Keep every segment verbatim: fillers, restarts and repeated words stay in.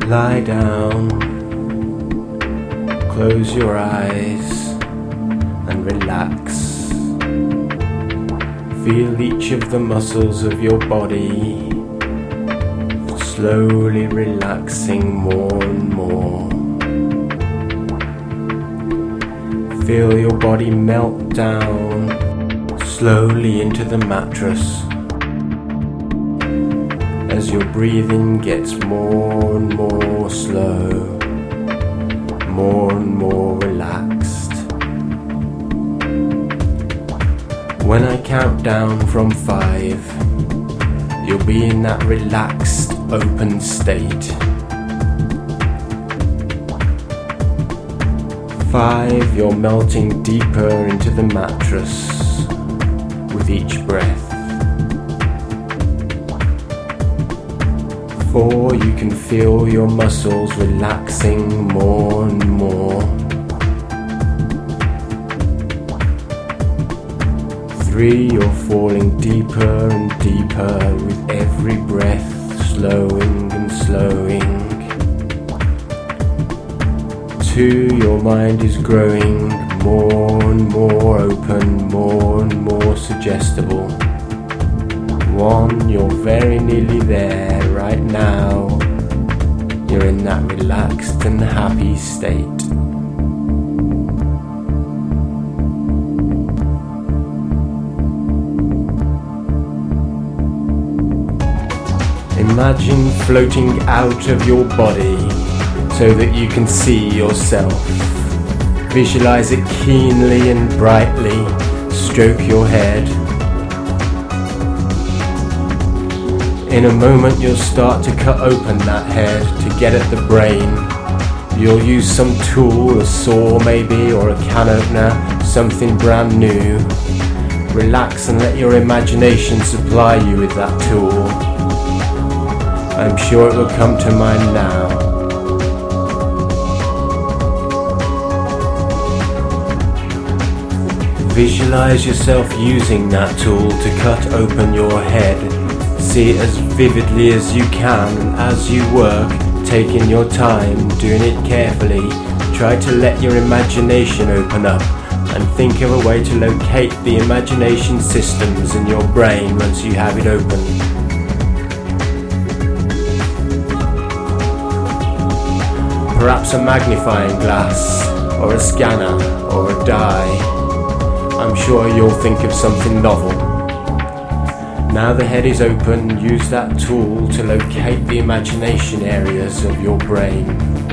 Lie down, close your eyes and relax. Feel each of the muscles of your body slowly relaxing more and more. Feel your body melt down slowly into the mattress as your breathing gets more and more slow, more and more relaxed. When I count down from five, you'll be in that relaxed, open state. Five, you're melting deeper into the mattress with each breath. Four, you can feel your muscles relaxing more and more. Three, you're falling deeper and deeper with every breath, slowing and slowing. Two, your mind is growing more and more open, more and more suggestible. One, you're very nearly there right now. You're in that relaxed and happy state. Imagine floating out of your body so that you can see yourself. Visualize it keenly and brightly. Stroke your head. In a moment you'll start to cut open that head to get at the brain. You'll use some tool, a saw maybe, or a can opener, something brand new. Relax and let your imagination supply you with that tool. I'm sure it will come to mind now. Visualize yourself using that tool to cut open your head. See it as vividly as you can, and as you work, taking your time, doing it carefully, try to let your imagination open up and think of a way to locate the imagination systems in your brain once you have it open. Perhaps a magnifying glass, or a scanner, or a die. I'm sure you'll think of something novel. Now the head is open, use that tool to locate the imagination areas of your brain.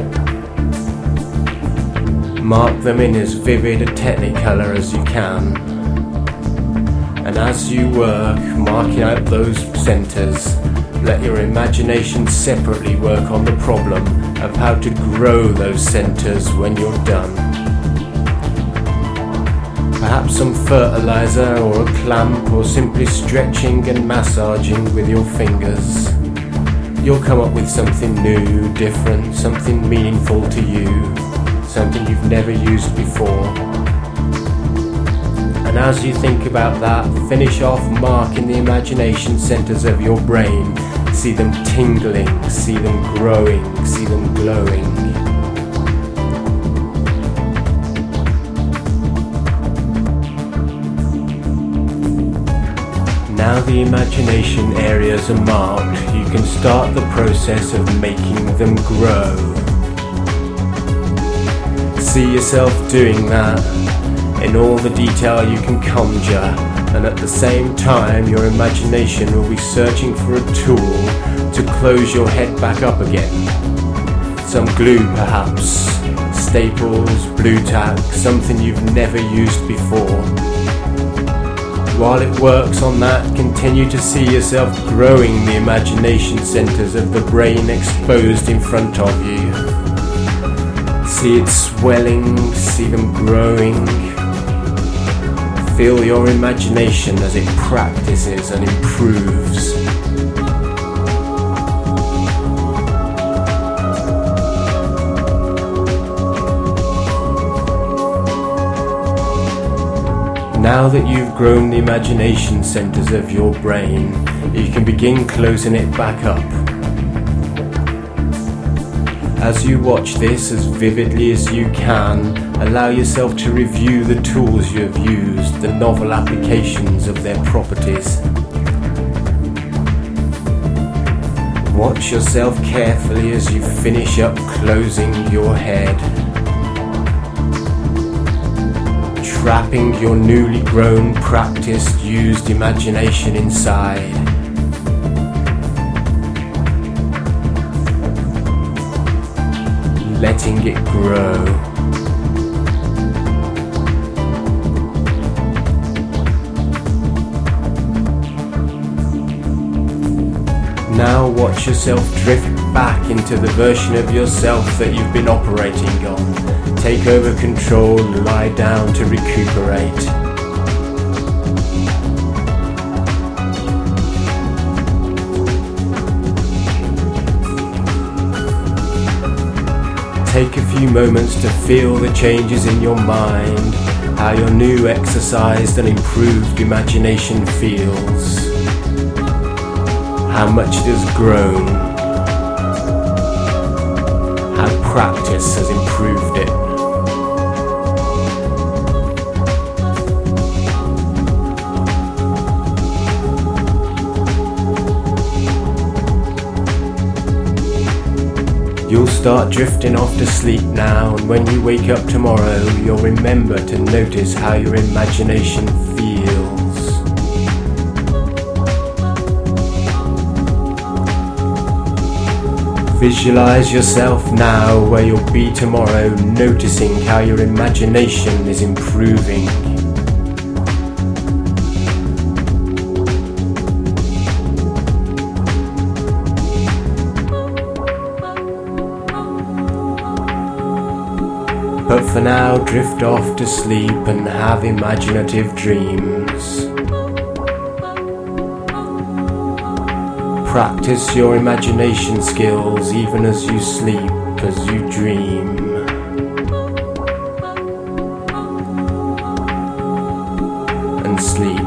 Mark them in as vivid a technicolor as you can. And as you work, marking out those centers, let your imagination separately work on the problem of how to grow those centers when you're done. Perhaps some fertilizer or a clamp, or simply stretching and massaging with your fingers. You'll come up with something new, different, something meaningful to you, something you've never used before. And as you think about that, finish off marking the imagination centers of your brain. See them tingling, see them growing, see them glowing. Now the imagination areas are marked, you can start the process of making them grow. See yourself doing that in all the detail you can conjure, and at the same time your imagination will be searching for a tool to close your head back up again. Some glue perhaps, staples, blue tack, something you've never used before. While it works on that, continue to see yourself growing the imagination centers of the brain exposed in front of you. See it swelling, see them growing. Feel your imagination as it practices and improves. Now that you've grown the imagination centers of your brain, you can begin closing it back up. As you watch this as vividly as you can, allow yourself to review the tools you have used, the novel applications of their properties. Watch yourself carefully as you finish up closing your head, trapping your newly grown, practiced, used imagination inside. Letting it grow. Now watch yourself drift back into the version of yourself that you've been operating on. Take over control and lie down to recuperate. Take a few moments to feel the changes in your mind, how your new exercised and improved imagination feels, how much it has grown, how practice has improved it. You'll start drifting off to sleep now, and when you wake up tomorrow, you'll remember to notice how your imagination feels. Visualize yourself now where you'll be tomorrow, noticing how your imagination is improving. But for now, drift off to sleep and have imaginative dreams. Practice your imagination skills even as you sleep, as you dream. And sleep.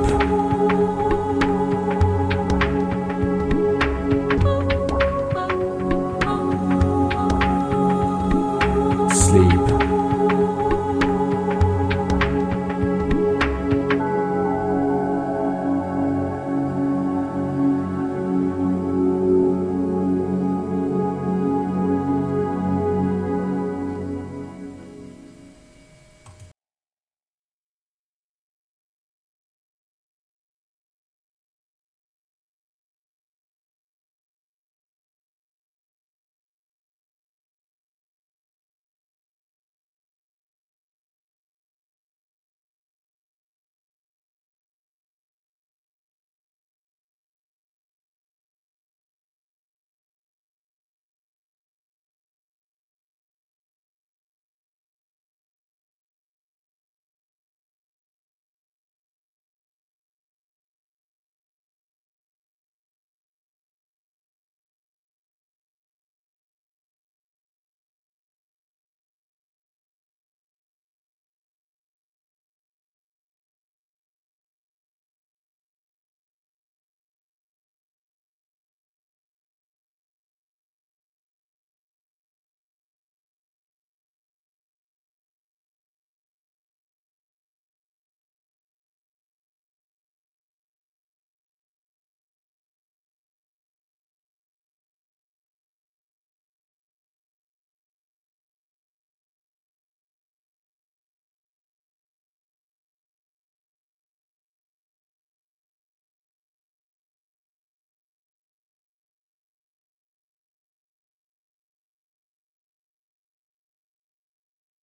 Sleep.